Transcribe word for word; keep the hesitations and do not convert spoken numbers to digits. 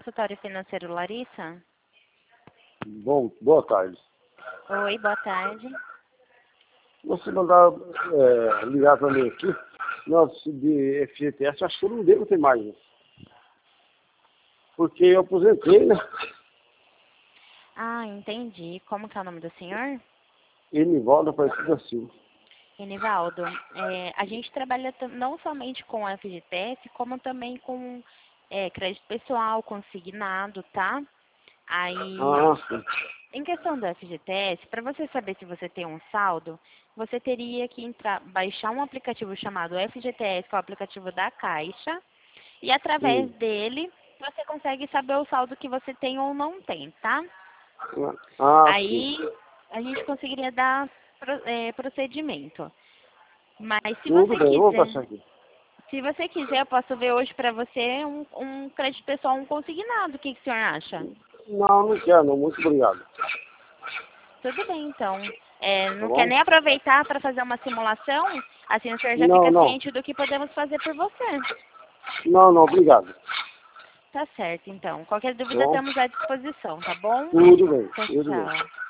consultório financeiro Larissa? Bom, boa tarde. Oi, boa tarde. Você mandar é, ligar para mim aqui, nossa, de F G T S, acho que eu não devo ter mais. Né? Porque eu aposentei, né? Ah, entendi. Como que é o nome do senhor? Enivaldo Aparecida Silva. Enivaldo, é, a gente trabalha tam- não somente com F G T S, como também com é, crédito pessoal, consignado, tá? Aí, Ah, sim. em questão do F G T S, para você saber se você tem um saldo, você teria que entrar, baixar um aplicativo chamado F G T S, que é o aplicativo da Caixa, e através Sim. dele você consegue saber o saldo que você tem ou não tem, tá? Ah, sim. Aí a gente conseguiria dar pro- é, procedimento. Mas se Tudo você bem, eu vou quiser, passar aqui. se você quiser, eu posso ver hoje para você um, um crédito pessoal, um consignado. O que, que o senhor acha? Não, não quero, não. Muito obrigado. Tudo bem, então. É, Tá não quer bom? nem aproveitar para fazer uma simulação? Assim o senhor já Não, fica não. ciente do que podemos fazer por você. Não, não, obrigado. Tá certo, então. Qualquer Tá dúvida, bom? estamos à disposição, tá bom? Tudo bem, Tchau, tudo bem. tchau.